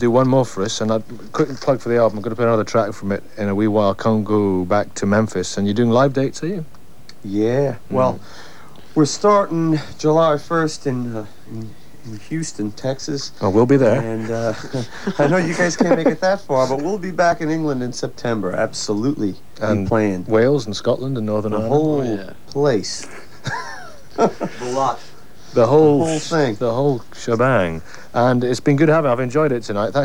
do one more for us, and a quick plug for the album. I'm going to play another track from it in a wee while. Can't go back to Memphis, and you're doing live dates, are you? Yeah. Well, we're starting July 1st in Houston, Texas. Oh, we'll be there. And I know you guys can't make it that far, but we'll be back in England in September. Absolutely. And playing Wales and Scotland and Northern the Ireland. whole place. The lot. The whole thing. The whole shebang. And it's been good having. I've enjoyed it tonight. Thanks